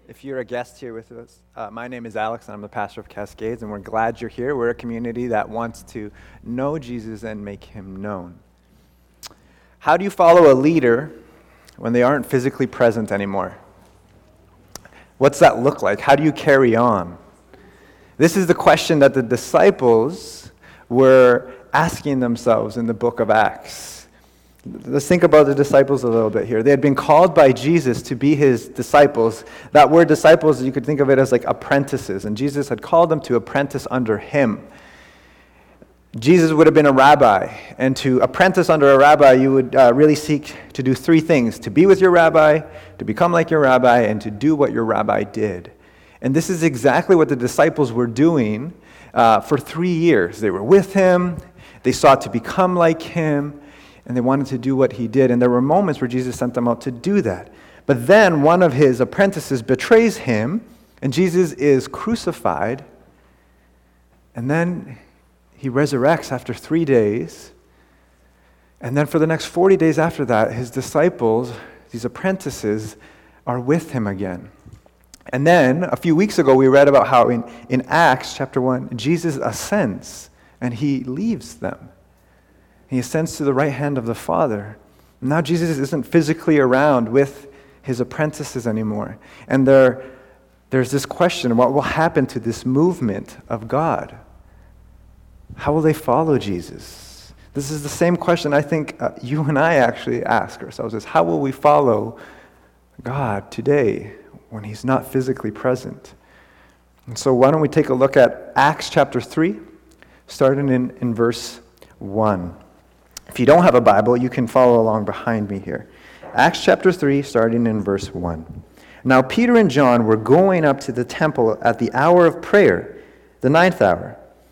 If you're a guest here with us, my name is Alex, and I'm the pastor of Cascades, and we're glad you're here. We're a community that wants to know Jesus and make him known. How do you follow a leader when they aren't physically present anymore? What's that look like? How do you carry on? This is the question that the disciples were asking themselves in the book of Acts. Let's think about the disciples a little bit here. They had been called by Jesus to be his disciples. That word disciples, you could think of it as like apprentices. And Jesus had called them to apprentice under him. Jesus would have been a rabbi. And to apprentice under a rabbi, you would really seek to do three things: to be with your rabbi, to become like your rabbi, and to do what your rabbi did. And this is exactly what the disciples were doing for 3 years. They were with him. They sought to become like him. And they wanted to do what he did. And there were moments where Jesus sent them out to do that. But then one of his apprentices betrays him, and Jesus is crucified. And then he resurrects after 3 days. And then for the next 40 days after that, his disciples, these apprentices, are with him again. And then a few weeks ago, we read about how in Acts chapter 1, Jesus ascends, and he leaves them. He ascends to the right hand of the Father. Now Jesus isn't physically around with his apprentices anymore. And there's this question: what will happen to this movement of God? How will they follow Jesus? This is the same question I think you and I actually ask ourselves: is how will we follow God today when he's not physically present? And so why don't we take a look at Acts chapter 3, starting in verse 1. If you don't have a Bible, you can follow along behind me here. Acts chapter 3, starting in verse 1. Now Peter and John were going up to the temple at the hour of prayer, the 9th hour.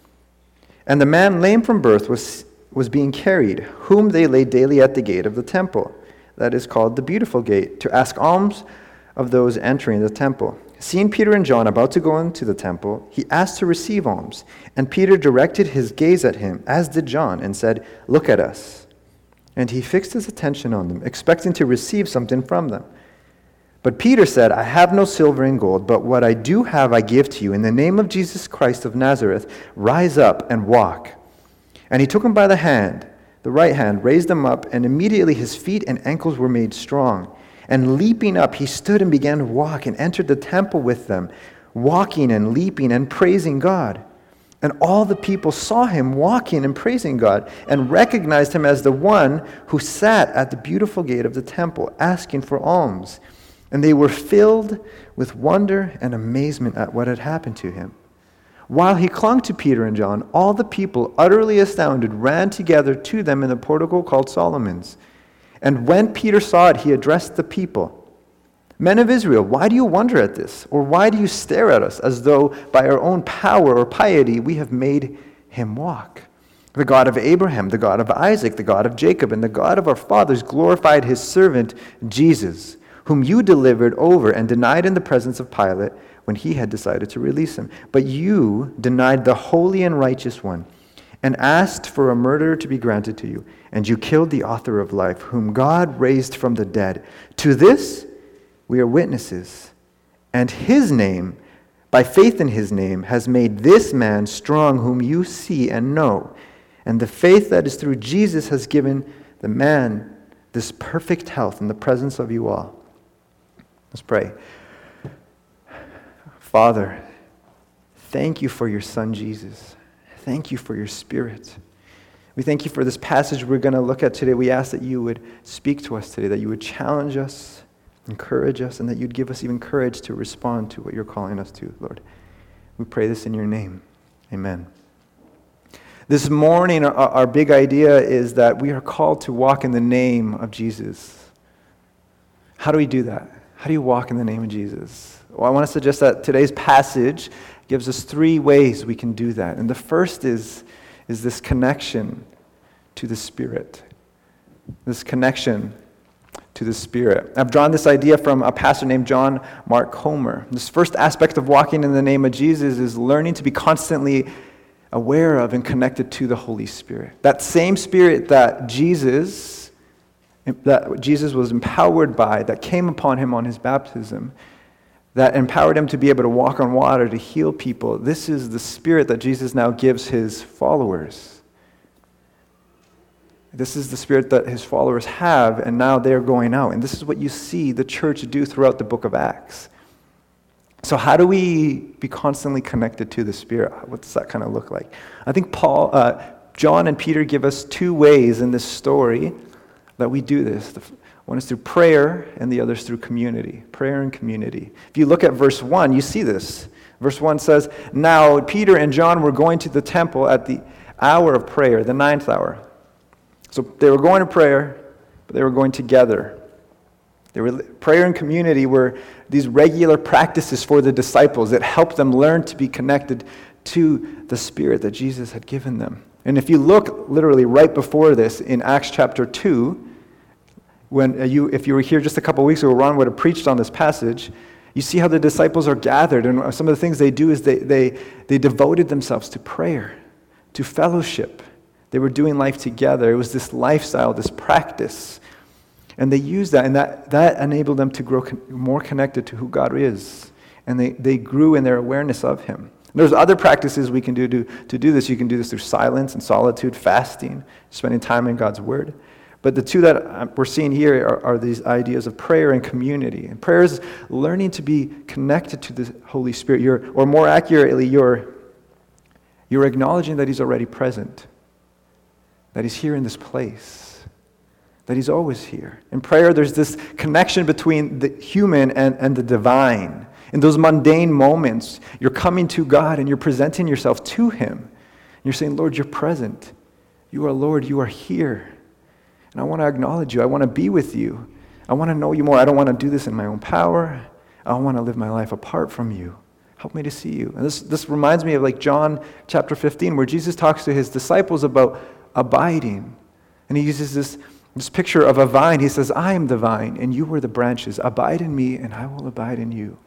And the man lame from birth was being carried, whom they laid daily at the gate of the temple, that is called the Beautiful Gate, to ask alms of those entering the temple. Seeing Peter and John about to go into the temple, he asked to receive alms. And Peter directed his gaze at him, as did John, and said, "Look at us." And he fixed his attention on them, expecting to receive something from them. But Peter said, "I have no silver and gold, but what I do have I give to you. In the name of Jesus Christ of Nazareth, rise up and walk." And he took him by the hand, the right hand, raised him up, and immediately his feet and ankles were made strong. And leaping up, he stood and began to walk and entered the temple with them, walking and leaping and praising God. And all the people saw him walking and praising God and recognized him as the one who sat at the beautiful gate of the temple, asking for alms. And they were filled with wonder and amazement at what had happened to him. While he clung to Peter and John, all the people, utterly astounded, ran together to them in the portico called Solomon's. And when Peter saw it, he addressed the people. "Men of Israel, why do you wonder at this? Or why do you stare at us as though by our own power or piety we have made him walk? The God of Abraham, the God of Isaac, the God of Jacob, and the God of our fathers glorified his servant Jesus, whom you delivered over and denied in the presence of Pilate when he had decided to release him. But you denied the holy and righteous one, and asked for a murderer to be granted to you, and you killed the author of life, whom God raised from the dead. To this we are witnesses, and his name, by faith in his name, has made this man strong, whom you see and know. And the faith that is through Jesus has given the man this perfect health in the presence of you all." Let's pray. Father, thank you for your Son, Jesus. Thank you for your Spirit. We thank you for this passage we're going to look at today. We ask that you would speak to us today, that you would challenge us, encourage us, and that you'd give us even courage to respond to what you're calling us to, Lord. We pray this in your name. Amen. This morning, our big idea is that we are called to walk in the name of Jesus. How do we do that? How do you walk in the name of Jesus? Well, I want to suggest that today's passage gives us 3 ways we can do that. And the first is this connection to the Spirit. This connection to the Spirit. I've drawn this idea from a pastor named John Mark Comer. This first aspect of walking in the name of Jesus is learning to be constantly aware of and connected to the Holy Spirit. That same Spirit that Jesus was empowered by, that came upon him on his baptism, that empowered him to be able to walk on water, to heal people. This is the Spirit that Jesus now gives his followers. This is the Spirit that his followers have, and now they're going out. And this is what you see the church do throughout the book of Acts. So how do we be constantly connected to the Spirit? What does that kind of look like? I think John and Peter give us two ways in this story that we do this. One is through prayer, and the other is through community. Prayer and community. If you look at verse 1, you see this. Verse 1 says, "Now Peter and John were going to the temple at the hour of prayer, the 9th hour." So they were going to prayer, but they were going together. Prayer and community were these regular practices for the disciples that helped them learn to be connected to the Spirit that Jesus had given them. And if you look literally right before this in Acts chapter 2, if you were here just a couple weeks ago, Ron would have preached on this passage. You see how the disciples are gathered, and some of the things they do is they devoted themselves to prayer, to fellowship. They were doing life together. It was this lifestyle, this practice. And they used that, and that enabled them to grow more connected to who God is. And they grew in their awareness of him. There's other practices we can do to do this. You can do this through silence and solitude, fasting, spending time in God's Word. But the two that we're seeing here are these ideas of prayer and community. And prayer is learning to be connected to the Holy Spirit. Or more accurately, you're acknowledging that he's already present, that he's here in this place, that he's always here. In prayer, there's this connection between the human and the divine. In those mundane moments, you're coming to God and you're presenting yourself to him. You're saying, Lord, you're present. You are Lord, you are here. And I want to acknowledge you. I want to be with you. I want to know you more. I don't want to do this in my own power. I don't want to live my life apart from you. Help me to see you. And this reminds me of like John chapter 15, where Jesus talks to his disciples about abiding. And he uses this picture of a vine. He says, I am the vine, and you are the branches. Abide in me, and I will abide in you.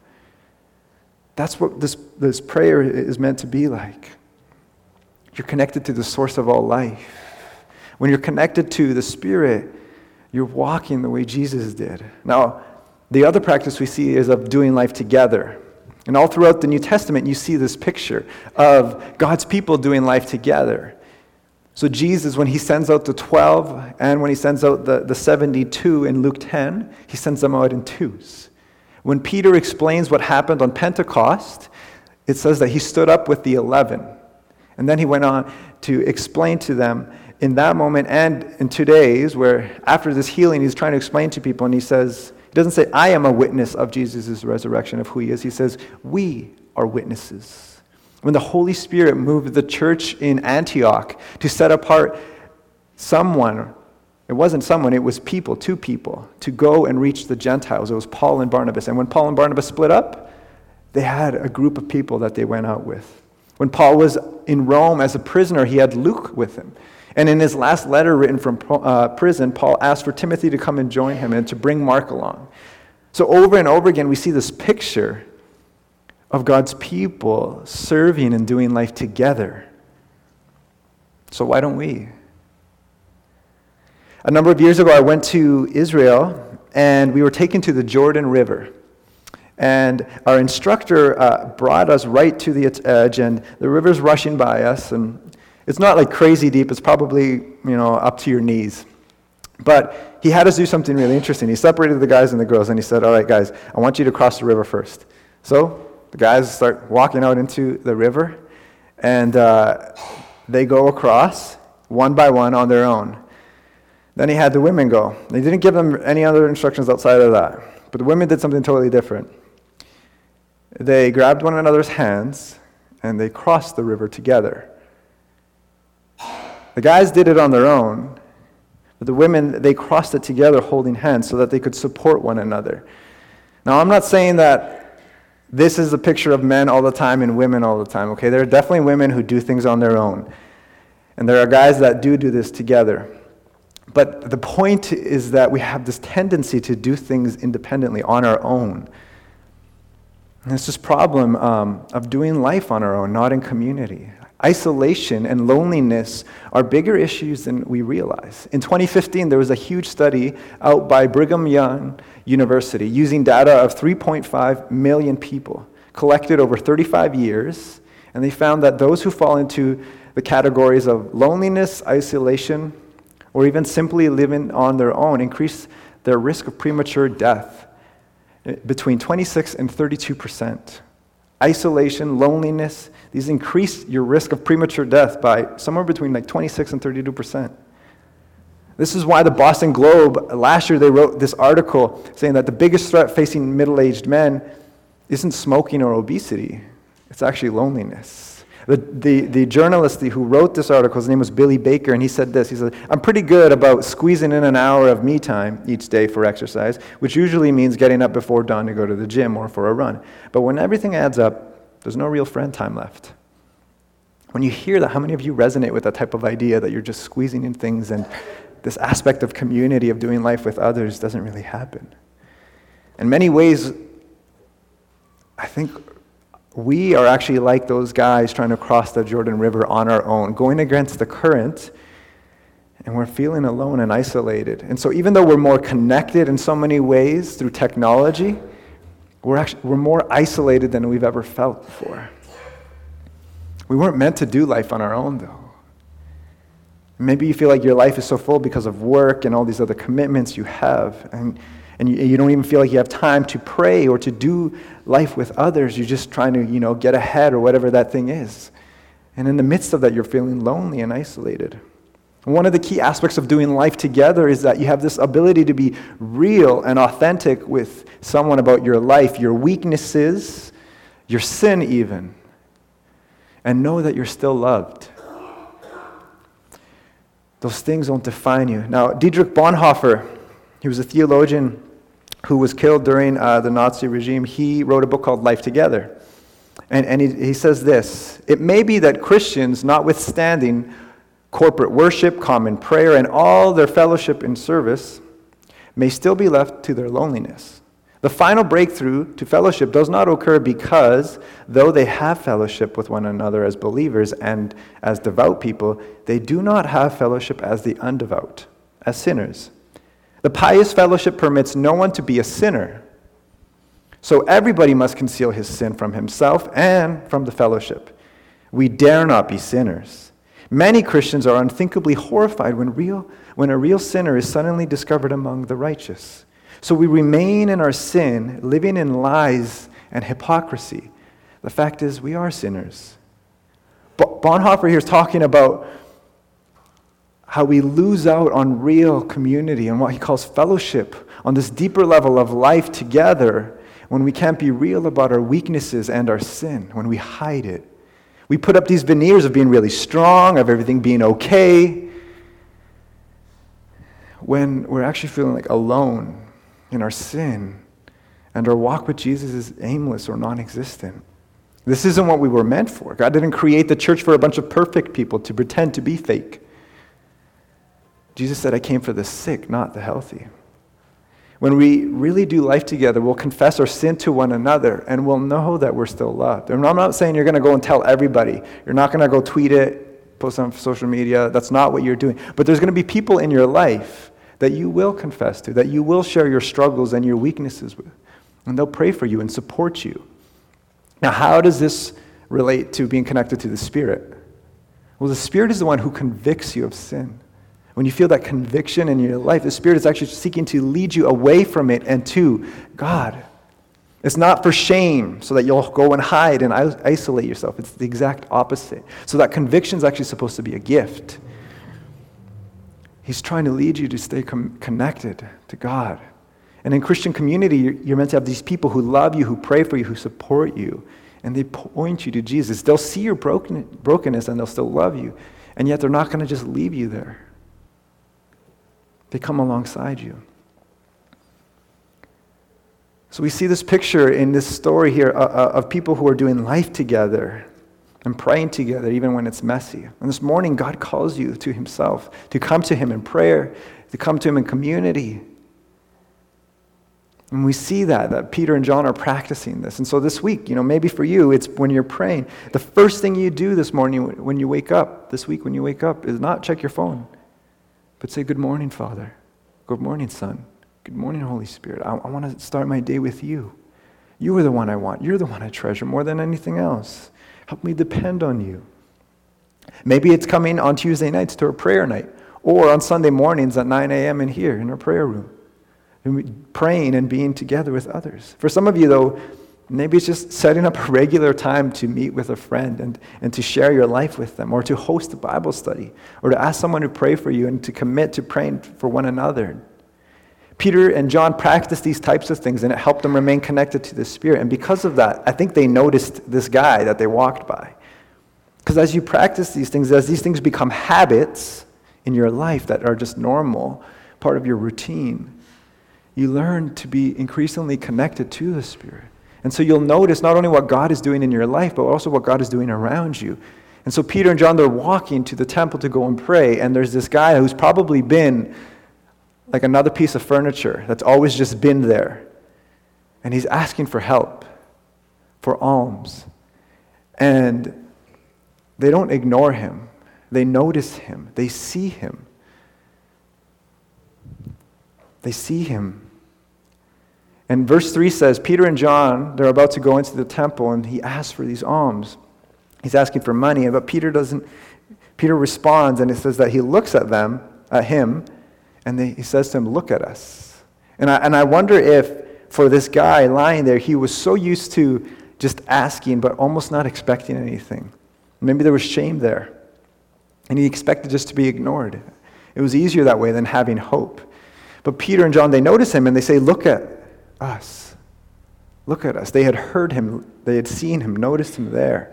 That's what this prayer is meant to be like. You're connected to the source of all life. When you're connected to the Spirit, you're walking the way Jesus did. Now, the other practice we see is of doing life together. And all throughout the New Testament, you see this picture of God's people doing life together. So Jesus, when he sends out the 12, and when he sends out the 72 in Luke 10, he sends them out in twos. When Peter explains what happened on Pentecost, it says that he stood up with the 11. And then he went on to explain to them in that moment and in today's, where after this healing, he's trying to explain to people, and he doesn't say, I am a witness of Jesus' resurrection, of who he is. He says, we are witnesses. When the Holy Spirit moved the church in Antioch to set apart someone, it wasn't someone, it was people, two people, to go and reach the Gentiles. It was Paul and Barnabas. And when Paul and Barnabas split up, they had a group of people that they went out with. When Paul was in Rome as a prisoner, he had Luke with him. And in his last letter written from prison, Paul asked for Timothy to come and join him and to bring Mark along. So over and over again, we see this picture of God's people serving and doing life together. So why don't we? A number of years ago, I went to Israel, and we were taken to the Jordan River. And our instructor brought us right to the edge, and the river's rushing by us, and it's not like crazy deep. It's probably, up to your knees. But he had us do something really interesting. He separated the guys and the girls, and he said, all right, guys, I want you to cross the river first. So the guys start walking out into the river, and they go across one by one on their own. Then he had the women go. They didn't give them any other instructions outside of that. But the women did something totally different. They grabbed one another's hands, and they crossed the river together. The guys did it on their own, but the women, they crossed it together holding hands so that they could support one another. Now, I'm not saying that this is a picture of men all the time and women all the time, okay? There are definitely women who do things on their own, and there are guys that do this together. But the point is that we have this tendency to do things independently on our own. And it's this problem of doing life on our own, not in community. Isolation and loneliness are bigger issues than we realize. In 2015, there was a huge study out by Brigham Young University using data of 3.5 million people collected over 35 years, and they found that those who fall into the categories of loneliness, isolation, or even simply living on their own increase their risk of premature death between 26 and 32%. Isolation, loneliness, these increase your risk of premature death by somewhere between 26 and 32%. This is why the Boston Globe, last year they wrote this article saying that the biggest threat facing middle-aged men isn't smoking or obesity, it's actually loneliness. The journalist who wrote this article, his name was Billy Baker, and he said this. He said, I'm pretty good about squeezing in an hour of me time each day for exercise, which usually means getting up before dawn to go to the gym or for a run. But when everything adds up, there's no real friend time left. When you hear that, how many of you resonate with that type of idea that you're just squeezing in things and this aspect of community, of doing life with others, doesn't really happen? In many ways, I think we are actually like those guys trying to cross the Jordan River on our own, going against the current, and we're feeling alone and isolated. And so even though we're more connected in so many ways through technology, we're more isolated than we've ever felt before. We weren't meant to do life on our own, though. Maybe you feel like your life is so full because of work and all these other commitments you have, and you don't even feel like you have time to pray or to do life with others. You're just trying to, get ahead or whatever that thing is. And in the midst of that, you're feeling lonely and isolated. One of the key aspects of doing life together is that you have this ability to be real and authentic with someone about your life, your weaknesses, your sin even, and know that you're still loved. Those things don't define you. Now, Dietrich Bonhoeffer, he was a theologian who was killed during the Nazi regime. He wrote a book called Life Together. And he says this: it may be that Christians, notwithstanding corporate worship, common prayer, and all their fellowship and service, may still be left to their loneliness. The final breakthrough to fellowship does not occur because, though they have fellowship with one another as believers and as devout people, they do not have fellowship as the undevout, as sinners. The pious fellowship permits no one to be a sinner. So everybody must conceal his sin from himself and from the fellowship. We dare not be sinners. Many Christians are unthinkably horrified when a real sinner is suddenly discovered among the righteous. So we remain in our sin, living in lies and hypocrisy. The fact is, we are sinners. Bonhoeffer here is talking about how we lose out on real community and what he calls fellowship, on this deeper level of life together, when we can't be real about our weaknesses and our sin, when we hide it. We put up these veneers of being really strong, of everything being okay, when we're actually feeling like alone in our sin, and our walk with Jesus is aimless or non-existent. This isn't what we were meant for. God didn't create the church for a bunch of perfect people to pretend to be fake. Jesus said, I came for the sick, not the healthy. When we really do life together, we'll confess our sin to one another, and we'll know that we're still loved. And I'm not saying you're going to go and tell everybody. You're not going to go tweet it, post on social media. That's not what you're doing. But there's going to be people in your life that you will confess to, that you will share your struggles and your weaknesses with. And they'll pray for you and support you. Now, how does this relate to being connected to the Spirit? Well, the Spirit is the one who convicts you of sin. When you feel that conviction in your life, the Spirit is actually seeking to lead you away from it and to God. It's not for shame, so that you'll go and hide and isolate yourself. It's the exact opposite. So that conviction is actually supposed to be a gift. He's trying to lead you to stay connected to God. And in Christian community, you're meant to have these people who love you, who pray for you, who support you, and they point you to Jesus. They'll see your brokenness and they'll still love you, and yet they're not going to just leave you there. They come alongside you. So we see this picture in this story here of people who are doing life together and praying together even when it's messy. And this morning, God calls you to himself, to come to him in prayer, to come to him in community. And we see that Peter and John are practicing this. And so this week, maybe for you, it's when you're praying, the first thing you do this morning when you wake up, this week when you wake up, is not check your phone, but say, good morning, Father. Good morning, Son. Good morning, Holy Spirit. I want to start my day with you. You are the one I want. You're the one I treasure more than anything else. Help me depend on you. Maybe it's coming on Tuesday nights to a prayer night, or on Sunday mornings at 9 a.m. in here in our prayer room, and praying and being together with others. For some of you, though, maybe it's just setting up a regular time to meet with a friend and to share your life with them, or to host a Bible study, or to ask someone to pray for you and to commit to praying for one another. Peter and John practiced these types of things, and it helped them remain connected to the Spirit. And because of that, I think they noticed this guy that they walked by. Because as you practice these things, as these things become habits in your life that are just normal, part of your routine, you learn to be increasingly connected to the Spirit. And so you'll notice not only what God is doing in your life, but also what God is doing around you. And so Peter and John, they're walking to the temple to go and pray, and there's this guy who's probably been like another piece of furniture that's always just been there. And he's asking for help, for alms. And they don't ignore him. They notice him. They see him. They see him. And verse 3 says, Peter and John, they're about to go into the temple, and he asks for these alms. He's asking for money, but Peter responds, and it says that he looks at him, and he says to him, look at us. And I wonder if, for this guy lying there, he was so used to just asking, but almost not expecting anything. Maybe there was shame there, and he expected just to be ignored. It was easier that way than having hope. But Peter and John, they notice him, and they say, look at us. Look at us. They had heard him. They had seen him, noticed him there.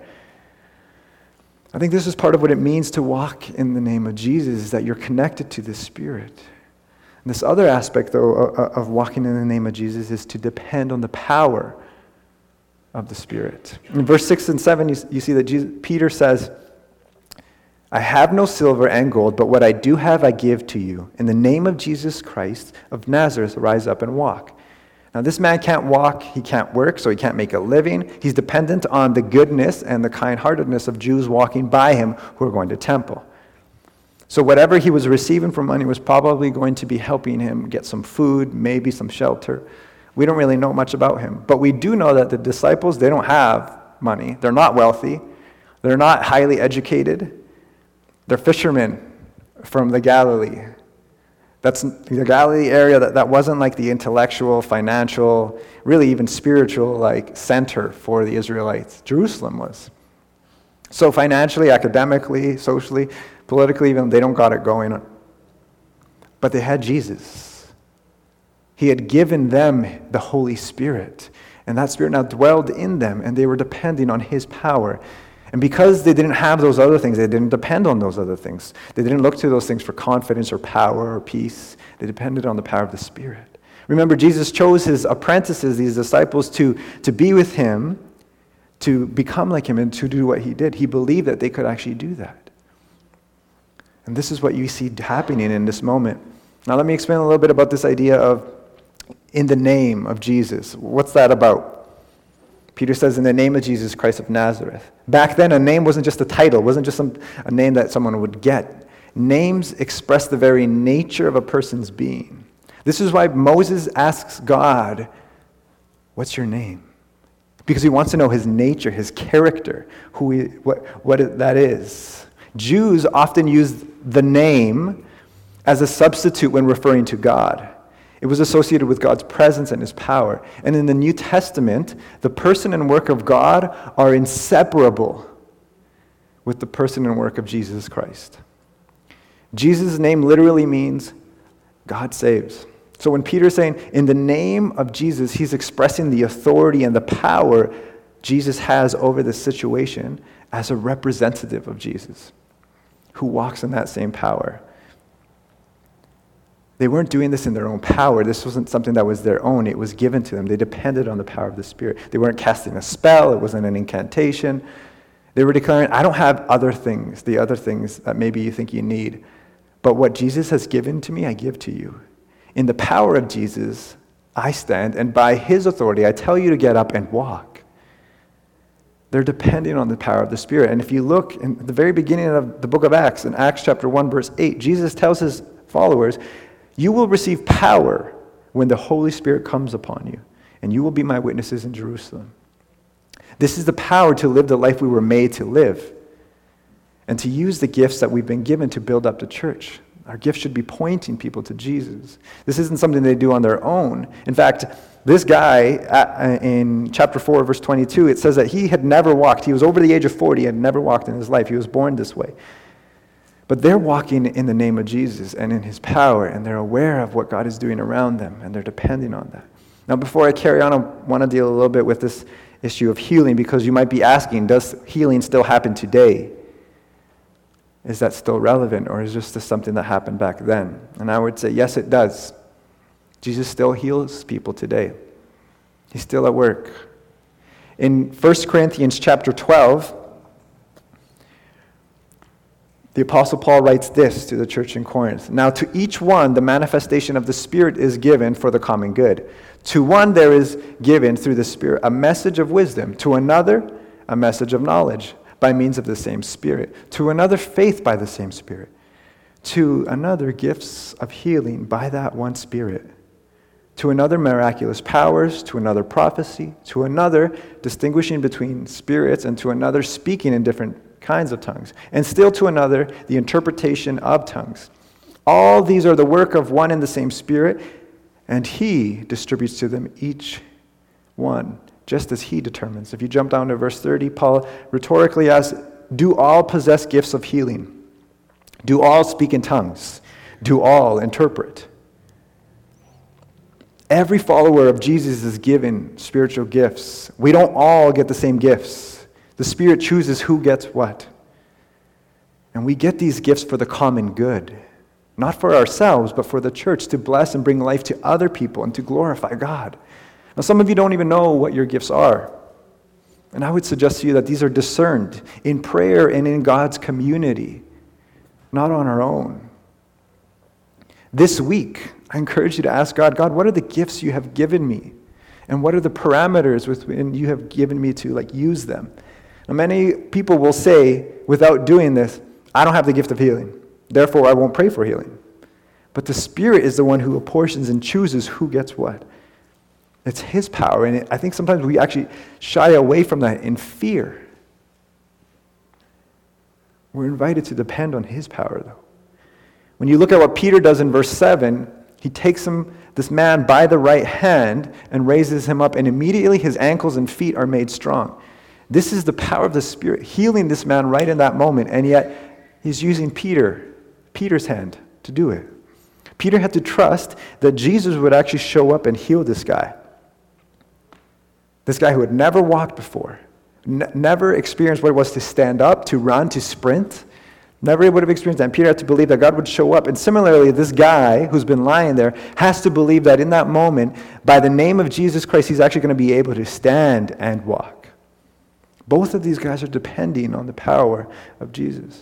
I think this is part of what it means to walk in the name of Jesus, is that you're connected to the Spirit. And this other aspect, though, of walking in the name of Jesus is to depend on the power of the Spirit. In verse 6 and 7, you see that Peter says, I have no silver and gold, but what I do have I give to you. In the name of Jesus Christ of Nazareth, rise up and walk. Now, this man can't walk, he can't work, so he can't make a living. He's dependent on the goodness and the kind-heartedness of Jews walking by him who are going to temple. So whatever he was receiving for money was probably going to be helping him get some food, maybe some shelter. We don't really know much about him. But we do know that the disciples, they don't have money. They're not wealthy. They're not highly educated. They're fishermen from the Galilee. That's the Galilee area that wasn't like the intellectual, financial, really even spiritual center for the Israelites. Jerusalem was. So financially, academically, socially, politically, even they don't got it going on. But they had Jesus. He had given them the Holy Spirit. And that Spirit now dwelled in them, and they were depending on His power. And because they didn't have those other things, they didn't depend on those other things. They didn't look to those things for confidence or power or peace. They depended on the power of the Spirit. Remember, Jesus chose His apprentices, these disciples, to be with Him, to become like Him, and to do what He did. He believed that they could actually do that. And this is what you see happening in this moment. Now let me explain a little bit about this idea of in the name of Jesus. What's that about? Peter says, in the name of Jesus Christ of Nazareth. Back then, a name wasn't just a title. It wasn't just a name that someone would get. Names express the very nature of a person's being. This is why Moses asks God, what's your name? Because he wants to know His nature, His character, what that is. Jews often use the name as a substitute when referring to God. It was associated with God's presence and His power. And in the New Testament, the person and work of God are inseparable with the person and work of Jesus Christ. Jesus' name literally means God saves. So when Peter's saying, in the name of Jesus, he's expressing the authority and the power Jesus has over this situation as a representative of Jesus, who walks in that same power. They weren't doing this in their own power. This wasn't something that was their own. It was given to them. They depended on the power of the Spirit. They weren't casting a spell. It wasn't an incantation. They were declaring, I don't have the other things that maybe you think you need. But what Jesus has given to me, I give to you. In the power of Jesus, I stand, and by his authority, I tell you to get up and walk. They're depending on the power of the Spirit. And if you look in the very beginning of the book of Acts, in Acts chapter 1, verse 8, Jesus tells his followers, you will receive power when the Holy Spirit comes upon you, and you will be my witnesses in Jerusalem. This is the power to live the life we were made to live, and to use the gifts that we've been given to build up the church. Our gifts should be pointing people to Jesus. This isn't something they do on their own. In fact, this guy, in chapter 4, verse 22, it says that he had never walked. He was over the age of 40 and never walked in his life. He was born this way. But they're walking in the name of Jesus and in his power, and they're aware of what God is doing around them, and they're depending on that. Now, before I carry on, I want to deal a little bit with this issue of healing, because you might be asking, does healing still happen today? Is that still relevant, or is this just something that happened back then? And I would say, yes, it does. Jesus still heals people today. He's still at work. In 1 Corinthians chapter 12, the Apostle Paul writes this to the church in Corinth. Now to each one the manifestation of the Spirit is given for the common good. To one there is given through the Spirit a message of wisdom, to another a message of knowledge by means of the same Spirit, to another faith by the same Spirit, to another gifts of healing by that one Spirit, to another miraculous powers, to another prophecy, to another distinguishing between spirits, and to another speaking in different kinds of tongues, and still to another the interpretation of tongues. All these are the work of one and the same Spirit, and he distributes to them each one, just as he determines. If you jump down to verse 30, Paul rhetorically asks, do all possess gifts of healing? Do all speak in tongues? Do all interpret? Every follower of Jesus is given spiritual gifts. We don't all get the same gifts. The Spirit chooses who gets what. And we get these gifts for the common good. Not for ourselves, but for the church, to bless and bring life to other people and to glorify God. Now, some of you don't even know what your gifts are. And I would suggest to you that these are discerned in prayer and in God's community, not on our own. This week, I encourage you to ask God, God, what are the gifts you have given me? And what are the parameters within you have given me to use them? Now, many people will say, without doing this, I don't have the gift of healing. Therefore, I won't pray for healing. But the Spirit is the one who apportions and chooses who gets what. It's his power, and I think sometimes we actually shy away from that in fear. We're invited to depend on his power, though. When you look at what Peter does in verse 7, he takes this man by the right hand and raises him up, and immediately his ankles and feet are made strong. This is the power of the Spirit healing this man right in that moment, and yet he's using Peter's hand to do it. Peter had to trust that Jesus would actually show up and heal this guy. This guy who had never walked before, never experienced what it was to stand up, to run, to sprint. Never would have experienced that. And Peter had to believe that God would show up. And similarly, this guy who's been lying there has to believe that in that moment, by the name of Jesus Christ, he's actually going to be able to stand and walk. Both of these guys are depending on the power of Jesus.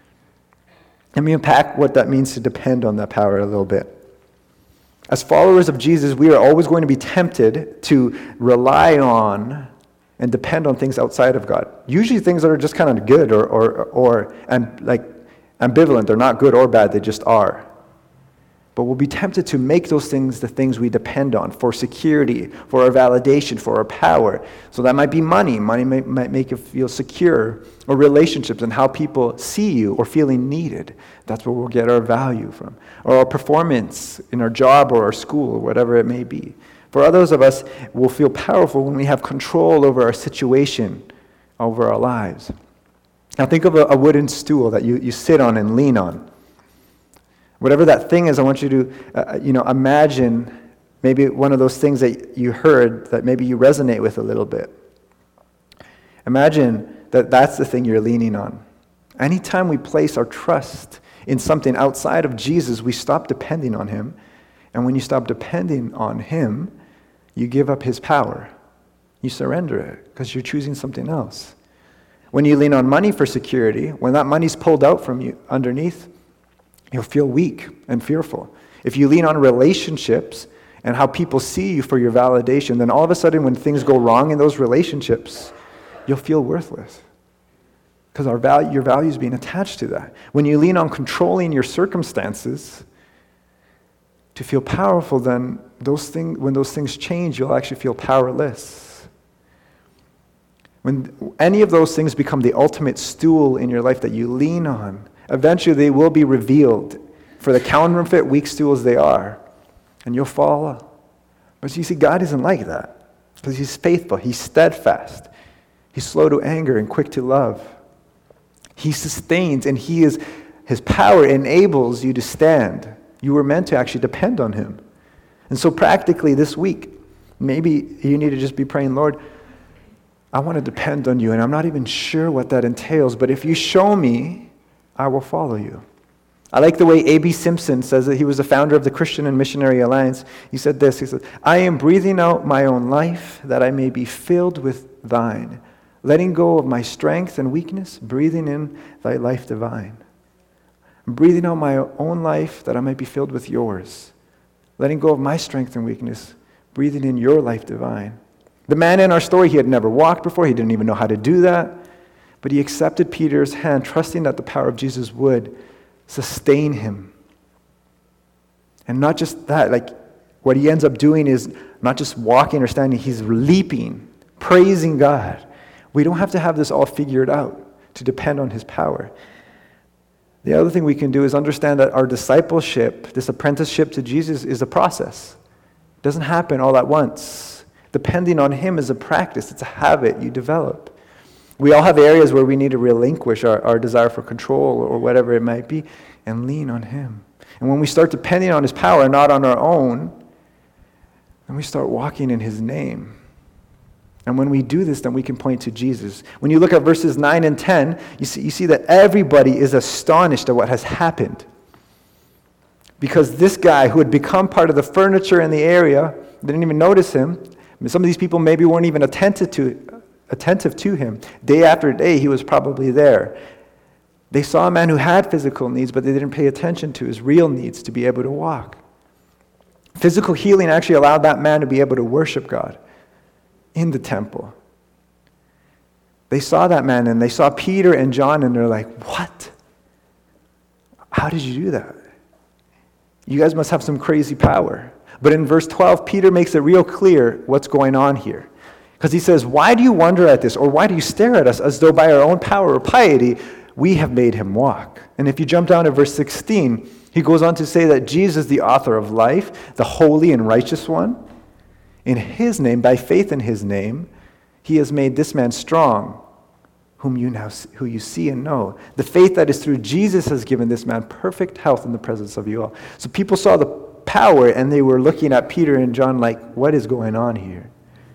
Let me unpack what that means to depend on that power a little bit. As followers of Jesus, we are always going to be tempted to rely on and depend on things outside of God. Usually things that are just kind of good or ambivalent. They're not good or bad, they just are. But we'll be tempted to make those things the things we depend on for security, for our validation, for our power. So that might be money. Money might make you feel secure, or relationships and how people see you or feeling needed. That's where we'll get our value from. Or our performance in our job or our school, or whatever it may be. For others of us, we'll feel powerful when we have control over our situation, over our lives. Now think of a wooden stool that you sit on and lean on. Whatever that thing is, I want you to imagine maybe one of those things that you heard that maybe you resonate with a little bit. Imagine that that's the thing you're leaning on. Anytime we place our trust in something outside of Jesus, we stop depending on him. And when you stop depending on him, you give up his power. You surrender it because you're choosing something else. When you lean on money for security, when that money's pulled out from you underneath, you'll feel weak and fearful. If you lean on relationships and how people see you for your validation, then all of a sudden when things go wrong in those relationships, you'll feel worthless. Because your value is being attached to that. When you lean on controlling your circumstances to feel powerful, then when those things change, you'll actually feel powerless. When any of those things become the ultimate stool in your life that you lean on, eventually they will be revealed for the counterfeit weak stools they are, and you'll fall. But you see, God isn't like that, because He's faithful, He's steadfast, He's slow to anger and quick to love. He sustains, and His power enables you to stand. You were meant to actually depend on Him. And so practically this week, maybe you need to just be praying, Lord, I want to depend on you, and I'm not even sure what that entails, but if you show me, I will follow you. I like the way A.B. Simpson says that. He was the founder of the Christian and Missionary Alliance. He said this, he said, I am breathing out my own life that I may be filled with thine, letting go of my strength and weakness, breathing in thy life divine. I'm breathing out my own life that I might be filled with yours, letting go of my strength and weakness, breathing in your life divine. The man in our story, he had never walked before. He didn't even know how to do that. But he accepted Peter's hand, trusting that the power of Jesus would sustain him. And not just that, like what he ends up doing is not just walking or standing, he's leaping, praising God. We don't have to have this all figured out to depend on His power. The other thing we can do is understand that our discipleship, this apprenticeship to Jesus, is a process. It doesn't happen all at once. Depending on Him is a practice. It's a habit you develop. We all have areas where we need to relinquish our desire for control or whatever it might be and lean on Him. And when we start depending on His power and not on our own, then we start walking in His name. And when we do this, then we can point to Jesus. When you look at verses 9 and 10, you see that everybody is astonished at what has happened. Because this guy who had become part of the furniture in the area, they didn't even notice him. Some of these people maybe weren't even attentive to him. Day after day, he was probably there. They saw a man who had physical needs, but they didn't pay attention to his real needs to be able to walk. Physical healing actually allowed that man to be able to worship God in the temple. They saw that man, and they saw Peter and John, and they're like, what? How did you do that? You guys must have some crazy power. But in verse 12, Peter makes it real clear what's going on here. Because he says, why do you wonder at this, or why do you stare at us as though by our own power or piety we have made him walk? And if you jump down to verse 16, he goes on to say that Jesus, the author of life, the holy and righteous one, in His name, by faith in His name, He has made this man strong, who you see and know. The faith that is through Jesus has given this man perfect health in the presence of you all. So people saw the power, and they were looking at Peter and John like, what is going on here?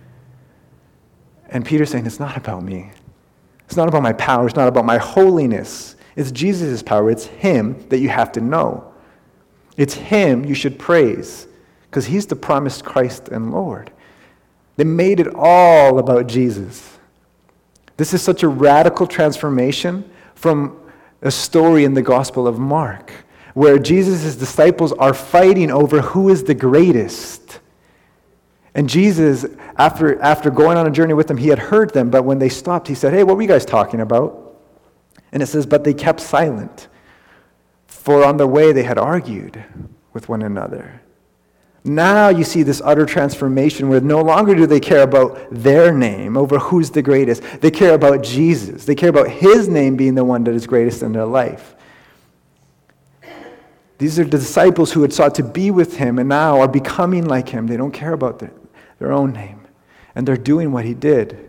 And Peter's saying, it's not about me. It's not about my power. It's not about my holiness. It's Jesus' power. It's Him that you have to know. It's Him you should praise, because He's the promised Christ and Lord. They made it all about Jesus. This is such a radical transformation from a story in the Gospel of Mark, where Jesus' disciples are fighting over who is the greatest. And Jesus, after going on a journey with them, He had heard them, but when they stopped, He said, hey, what were you guys talking about? And it says, but they kept silent, for on the way they had argued with one another. Now you see this utter transformation where no longer do they care about their name over who's the greatest. They care about Jesus. They care about His name being the one that is greatest in their life. These are the disciples who had sought to be with Him and now are becoming like Him. They don't care about their own name. And they're doing what He did.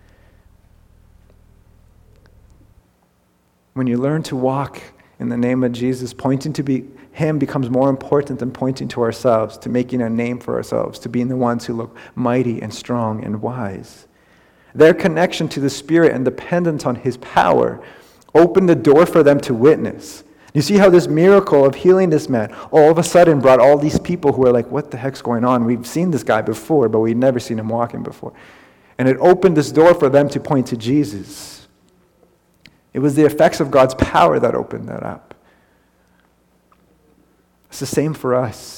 When you learn to walk in the name of Jesus, pointing to Him becomes more important than pointing to ourselves, to making a name for ourselves, to being the ones who look mighty and strong and wise. Their connection to the Spirit and dependence on His power opened the door for them to witness. You see how this miracle of healing this man all of a sudden brought all these people who are like, what the heck's going on? We've seen this guy before, but we'd never seen him walking before. And it opened this door for them to point to Jesus. It was the effects of God's power that opened that up. It's the same for us.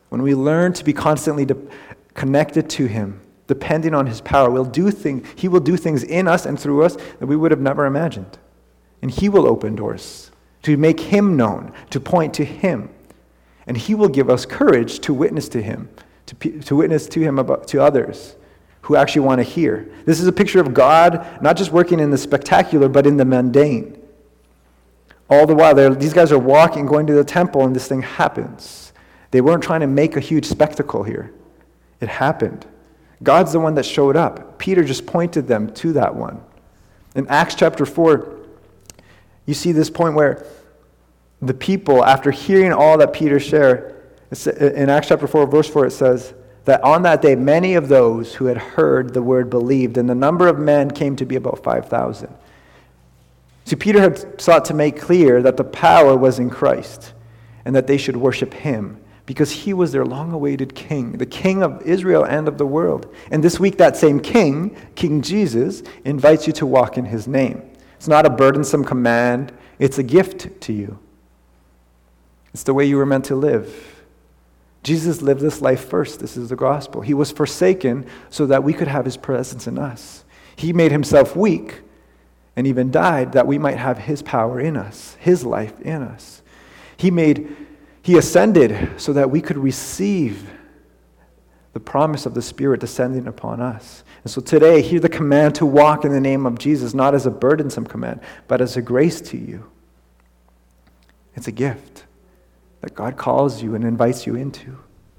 when we learn to be constantly connected to him, depending on his power, he will do things in us and through us that we would have never imagined. And he will open doors to make him known, to point to him. And he will give us courage to witness to him, to witness to him to others who actually want to hear. This is a picture of God not just working in the spectacular, but in the mundane. All the while, these guys are walking, going to the temple, and this thing happens. They weren't trying to make a huge spectacle here. It happened. God's the one that showed up. Peter just pointed them to that one. In Acts chapter 4, you see this point where the people, after hearing all that Peter shared, in Acts chapter 4, verse 4, it says that on that day, many of those who had heard the word believed, and the number of men came to be about 5,000. See, Peter had sought to make clear that the power was in Christ and that they should worship him because he was their long-awaited king, the king of Israel and of the world. And this week, that same king, King Jesus, invites you to walk in his name. It's not a burdensome command. It's a gift to you. It's the way you were meant to live. Jesus lived this life first. This is the gospel. He was forsaken so that we could have his presence in us. He made himself weak and even died that we might have his power in us, his life in us. He ascended so that we could receive the promise of the Spirit descending upon us. And so today, hear the command to walk in the name of Jesus, not as a burdensome command, but as a grace to you. It's a gift that God calls you and invites you into.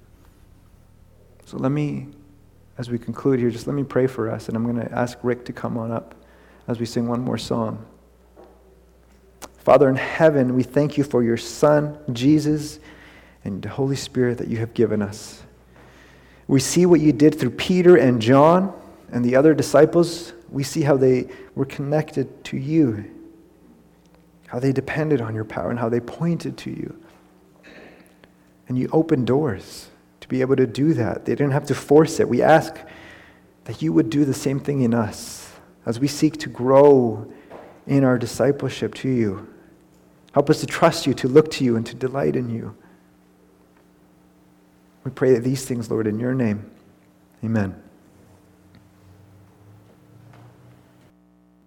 So as we conclude here, just let me pray for us, and I'm going to ask Rick to come on up as we sing one more song. Father in heaven, we thank you for your Son, Jesus, and the Holy Spirit that you have given us. We see what you did through Peter and John and the other disciples. We see how they were connected to you, how they depended on your power, and how they pointed to you. And you opened doors to be able to do that. They didn't have to force it. We ask that you would do the same thing in us as we seek to grow in our discipleship to you. Help us to trust you, to look to you, and to delight in you. We pray that these things, Lord, in your name. Amen.